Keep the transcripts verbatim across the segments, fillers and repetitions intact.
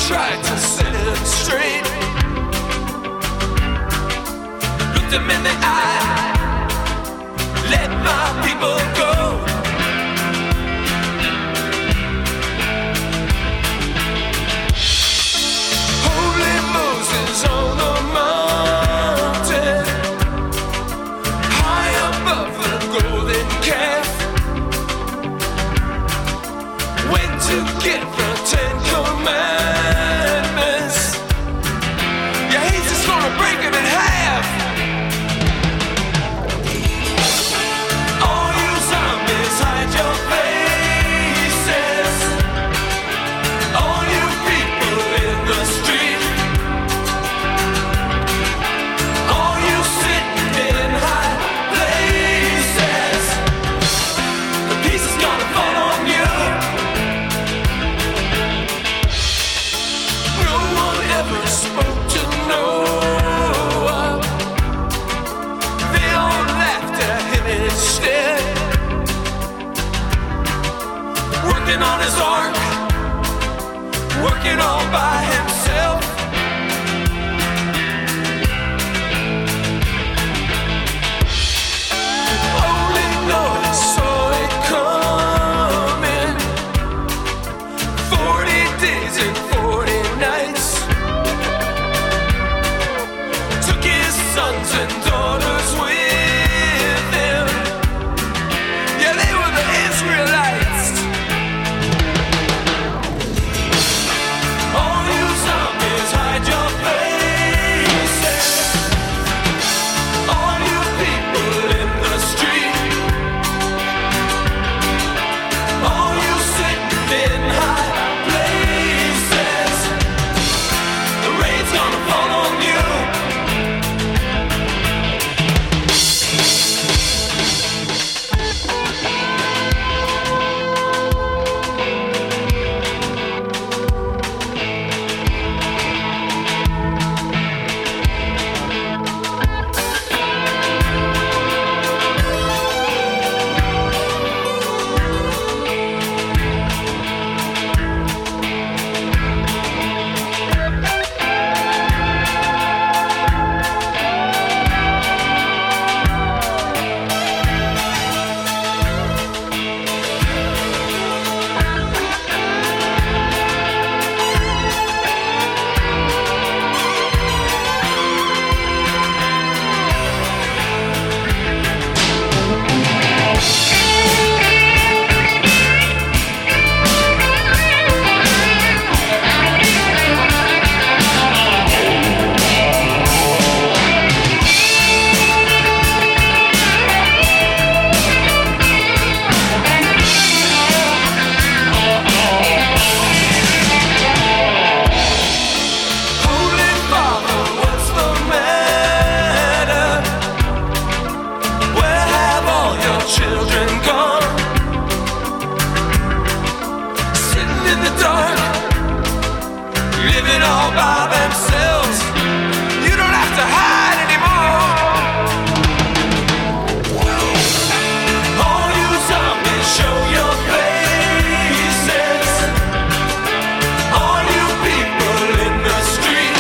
tried to set it straight. Looked him in the eye, let my people go. Holy Moses on the mountain, high above the golden calf, went to get the Ten Commandments. Yeah, he's just gonna break them in half. All you zombies, hide your faces. All you people in the street, all you sitting in high places, the piece is gonna fall on you. No one ever spoke to Noah. They all laughed at him instead. Working on his ark, working all by himself. Only Noah saw it coming. Forty days and forty nights. Took his sons and daughters with him. Yeah, they were the Israelites. All you zombies, hide your faces. All you people in the street, all you sitting in high places, the rain's gonna fall on you. Holy Father, what's the matter? Where have all your children gone? Sitting in the dark, living all by themselves. You don't have to hide anymore. All you zombies, show your faces. All you people in the street,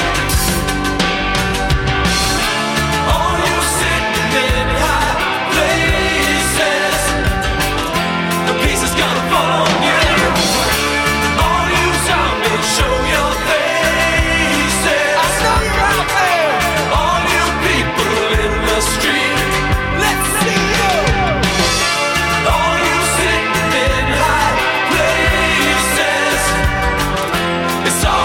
all you sitting in high places, the piece is gonna fall on you. All you zombies, show your faces. I know you're out there. All you people in the street, let's see you. All you sitting in high places, it's all